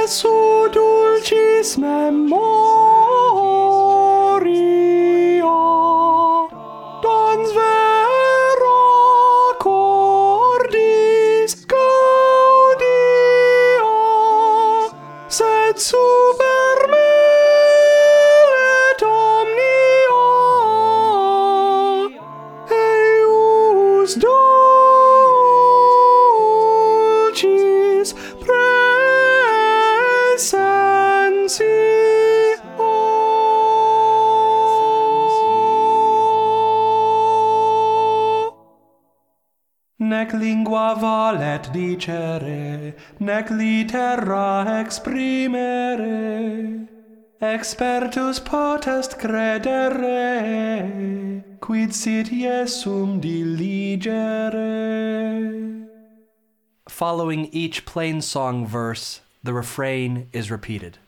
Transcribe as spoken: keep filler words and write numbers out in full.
Jesu dulcis memoria, dans vera cordis gaudia, sed super me et omnia eius dulcis nec lingua valet dicere, nec litera exprimere, expertus potest credere, quid sit Iesum diligere. Following each plain song verse, the refrain is repeated.